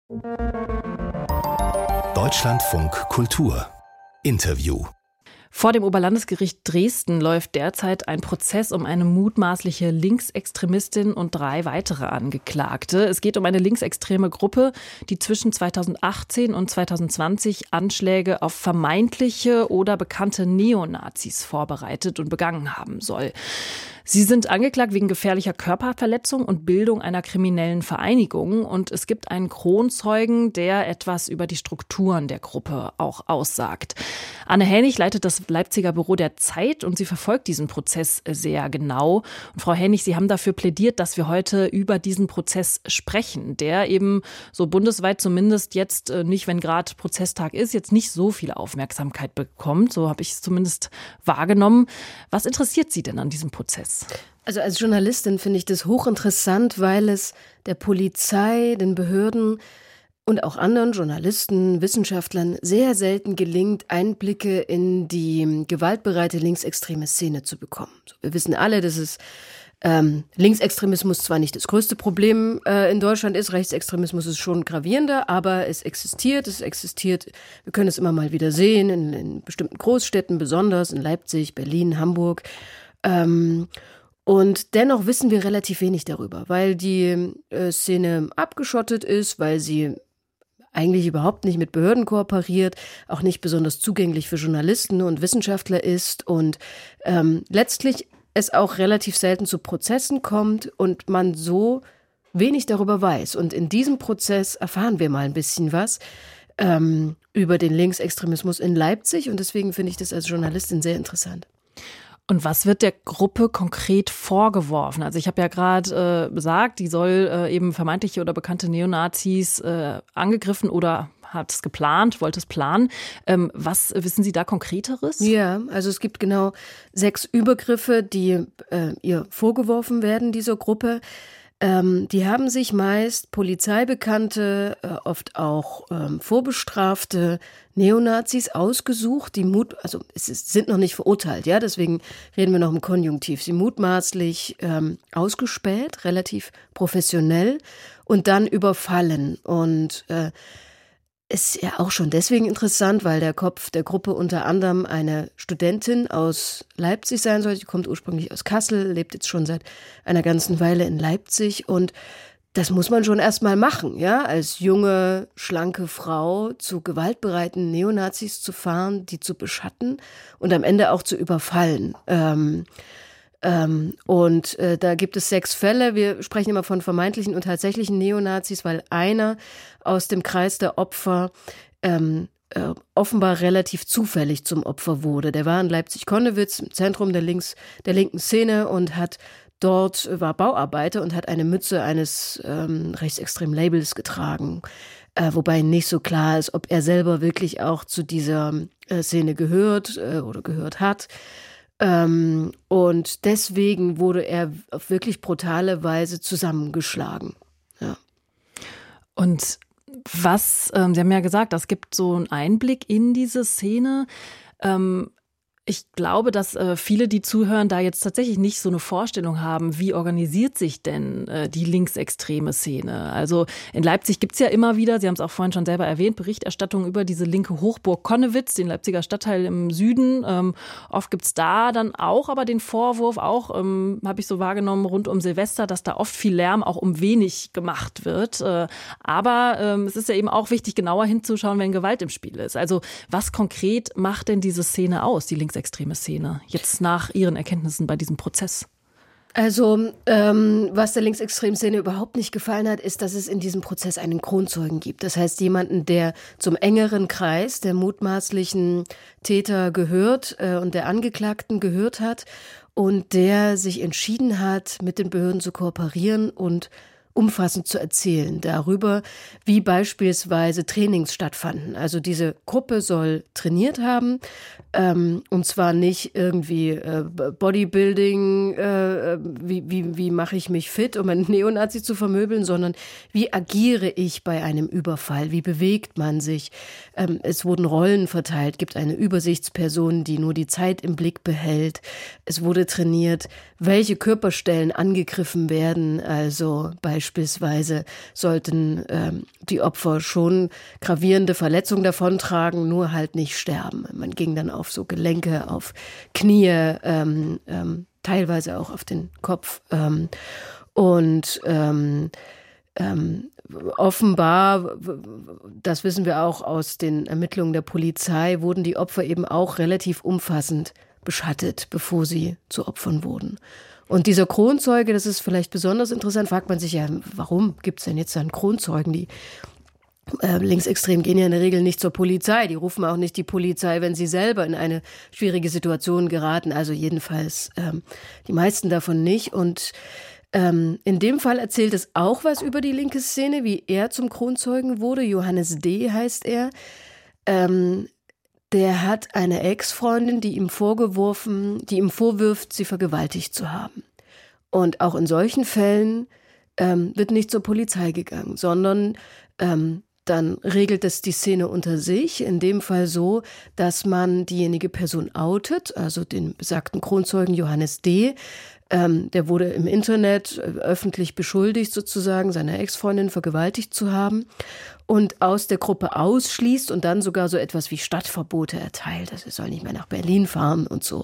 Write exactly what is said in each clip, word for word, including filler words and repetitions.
Deutschlandfunk Kultur Interview. Vor dem Oberlandesgericht Dresden läuft derzeit ein Prozess um eine mutmaßliche Linksextremistin und drei weitere Angeklagte. Es geht um eine linksextreme Gruppe, die zwischen zweitausendachtzehn und zweitausendzwanzig Anschläge auf vermeintliche oder bekannte Neonazis vorbereitet und begangen haben soll. Sie sind angeklagt wegen gefährlicher Körperverletzung und Bildung einer kriminellen Vereinigung. Und es gibt einen Kronzeugen, der etwas über die Strukturen der Gruppe auch aussagt. Anne Hänig leitet das Leipziger Büro der Zeit und sie verfolgt diesen Prozess sehr genau. Und Frau Hänig, Sie haben dafür plädiert, dass wir heute über diesen Prozess sprechen, der eben so bundesweit zumindest jetzt nicht, wenn gerade Prozesstag ist, jetzt nicht so viel Aufmerksamkeit bekommt. So habe ich es zumindest wahrgenommen. Was interessiert Sie denn an diesem Prozess? Also als Journalistin finde ich das hochinteressant, weil es der Polizei, den Behörden und auch anderen Journalisten, Wissenschaftlern sehr selten gelingt, Einblicke in die gewaltbereite linksextreme Szene zu bekommen. Wir wissen alle, dass es ähm, Linksextremismus zwar nicht das größte Problem äh, in Deutschland ist, Rechtsextremismus ist schon gravierender, aber es existiert, es existiert, wir können es immer mal wieder sehen, in, in bestimmten Großstädten, besonders in Leipzig, Berlin, Hamburg. Ähm, und dennoch wissen wir relativ wenig darüber, weil die äh, Szene abgeschottet ist, weil sie eigentlich überhaupt nicht mit Behörden kooperiert, auch nicht besonders zugänglich für Journalisten und Wissenschaftler ist und ähm, letztlich es auch relativ selten zu Prozessen kommt und man so wenig darüber weiß. Und in diesem Prozess erfahren wir mal ein bisschen was ähm, über den Linksextremismus in Leipzig und deswegen finde ich das als Journalistin sehr interessant. Und was wird der Gruppe konkret vorgeworfen? Also ich habe ja gerade äh, gesagt, die soll äh, eben vermeintliche oder bekannte Neonazis äh, angegriffen oder hat es geplant, wollte es planen. Ähm, was wissen Sie da Konkreteres? Ja, also es gibt genau sechs Übergriffe, die äh, ihr vorgeworfen werden, dieser Gruppe. Ähm, die haben sich meist Polizeibekannte, äh, oft auch ähm, vorbestrafte Neonazis ausgesucht, die mut, also es ist, sind noch nicht verurteilt, ja, deswegen reden wir noch im Konjunktiv. Sie mutmaßlich ähm, ausgespäht, relativ professionell und dann überfallen und äh, ist ja auch schon deswegen interessant, weil der Kopf der Gruppe unter anderem eine Studentin aus Leipzig sein soll. Die kommt ursprünglich aus Kassel, lebt jetzt schon seit einer ganzen Weile in Leipzig. Und das muss man schon erst mal machen, ja, als junge, schlanke Frau zu gewaltbereiten Neonazis zu fahren, die zu beschatten und am Ende auch zu überfallen. Ähm, Ähm, und äh, da gibt es sechs Fälle. Wir sprechen immer von vermeintlichen und tatsächlichen Neonazis, weil einer aus dem Kreis der Opfer ähm, äh, offenbar relativ zufällig zum Opfer wurde. Der war in Leipzig-Konnewitz, im Zentrum der, links, der linken Szene und hat dort, war Bauarbeiter und hat eine Mütze eines ähm, rechtsextremen Labels getragen. Äh, wobei nicht so klar ist, ob er selber wirklich auch zu dieser äh, Szene gehört äh, oder gehört hat. Ähm, und deswegen wurde er auf wirklich brutale Weise zusammengeschlagen. Ja. Und was, ähm, Sie haben ja gesagt, das gibt so einen Einblick in diese Szene. Ähm, Ich glaube, dass äh, viele, die zuhören, da jetzt tatsächlich nicht so eine Vorstellung haben, wie organisiert sich denn äh, die linksextreme Szene. Also in Leipzig gibt's ja immer wieder, Sie haben es auch vorhin schon selber erwähnt, Berichterstattung über diese linke Hochburg Konnewitz, den Leipziger Stadtteil im Süden. Ähm, oft gibt's da dann auch aber den Vorwurf, auch ähm, habe ich so wahrgenommen, rund um Silvester, dass da oft viel Lärm auch um wenig gemacht wird. Äh, aber ähm, es ist ja eben auch wichtig, genauer hinzuschauen, wenn Gewalt im Spiel ist. Also was konkret macht denn diese Szene aus, die linksextreme extreme Szene, jetzt nach Ihren Erkenntnissen bei diesem Prozess? Also, ähm, was der linksextremen Szene überhaupt nicht gefallen hat, ist, dass es in diesem Prozess einen Kronzeugen gibt. Das heißt, jemanden, der zum engeren Kreis der mutmaßlichen Täter gehört äh, und der Angeklagten gehört hat und der sich entschieden hat, mit den Behörden zu kooperieren und umfassend zu erzählen darüber, wie beispielsweise Trainings stattfanden. Also diese Gruppe soll trainiert haben, ähm, und zwar nicht irgendwie äh, Bodybuilding, äh, wie, wie, wie mache ich mich fit, um einen Neonazi zu vermöbeln, sondern wie agiere ich bei einem Überfall, wie bewegt man sich. Ähm, es wurden Rollen verteilt, gibt eine Übersichtsperson, die nur die Zeit im Blick behält. Es wurde trainiert, welche Körperstellen angegriffen werden, also beispielsweise beispielsweise sollten ähm, die Opfer schon gravierende Verletzungen davontragen, nur halt nicht sterben. Man ging dann auf so Gelenke, auf Knie, ähm, ähm, teilweise auch auf den Kopf. Ähm, und ähm, ähm, offenbar, das wissen wir auch aus den Ermittlungen der Polizei, wurden die Opfer eben auch relativ umfassend beschattet, bevor sie zu Opfern wurden. Und dieser Kronzeuge, das ist vielleicht besonders interessant, fragt man sich ja, warum gibt es denn jetzt einen Kronzeugen? Die äh, Linksextremen gehen ja in der Regel nicht zur Polizei, die rufen auch nicht die Polizei, wenn sie selber in eine schwierige Situation geraten, also jedenfalls ähm, die meisten davon nicht. Und ähm, in dem Fall erzählt es auch was über die linke Szene, wie er zum Kronzeugen wurde. Johannes D. heißt er. Ähm, Der hat eine Ex-Freundin, die ihm vorgeworfen, die ihm vorwirft, sie vergewaltigt zu haben. Und auch in solchen Fällen ähm, wird nicht zur Polizei gegangen, sondern ähm, dann regelt es die Szene unter sich, in dem Fall so, dass man diejenige Person outet, also den besagten Kronzeugen Johannes D., Ähm, der wurde im Internet äh, öffentlich beschuldigt, sozusagen seine Ex-Freundin vergewaltigt zu haben und aus der Gruppe ausschließt und dann sogar so etwas wie Stadtverbote erteilt. Also er soll nicht mehr nach Berlin fahren und so.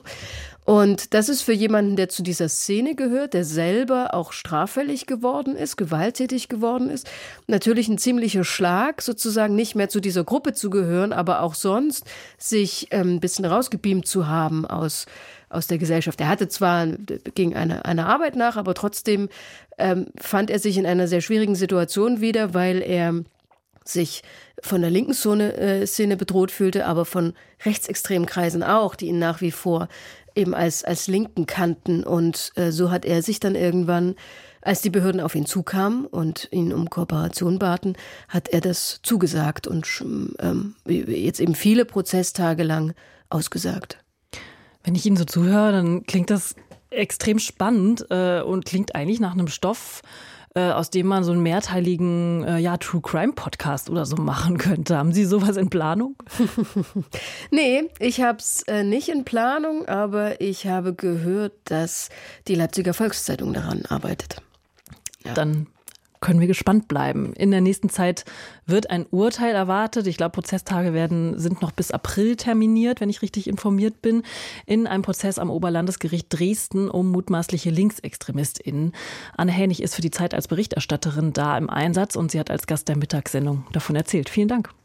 Und das ist für jemanden, der zu dieser Szene gehört, der selber auch straffällig geworden ist, gewalttätig geworden ist, natürlich ein ziemlicher Schlag, sozusagen nicht mehr zu dieser Gruppe zu gehören, aber auch sonst sich ähm, ein bisschen rausgebeamt zu haben aus aus der Gesellschaft. Er hatte zwar, ging einer eine Arbeit nach, aber trotzdem ähm, fand er sich in einer sehr schwierigen Situation wieder, weil er sich von der linken Szene, äh, Szene bedroht fühlte, aber von rechtsextremen Kreisen auch, die ihn nach wie vor eben als, als Linken kannten. Und äh, so hat er sich dann irgendwann, als die Behörden auf ihn zukamen und ihn um Kooperation baten, hat er das zugesagt und ähm, jetzt eben viele Prozesstage lang ausgesagt. Wenn ich Ihnen so zuhöre, dann klingt das extrem spannend äh, und klingt eigentlich nach einem Stoff, äh, aus dem man so einen mehrteiligen äh, ja, True-Crime-Podcast oder so machen könnte. Haben Sie sowas in Planung? Nee, ich habe es äh, nicht in Planung, aber ich habe gehört, dass die Leipziger Volkszeitung daran arbeitet. Ja. Dann können wir gespannt bleiben. In der nächsten Zeit wird ein Urteil erwartet. Ich glaube, Prozesstage werden, sind noch bis April terminiert, wenn ich richtig informiert bin, in einem Prozess am Oberlandesgericht Dresden um mutmaßliche LinksextremistInnen. Anne Hänig ist für die Zeit als Berichterstatterin da im Einsatz und sie hat als Gast der Mittagssendung davon erzählt. Vielen Dank.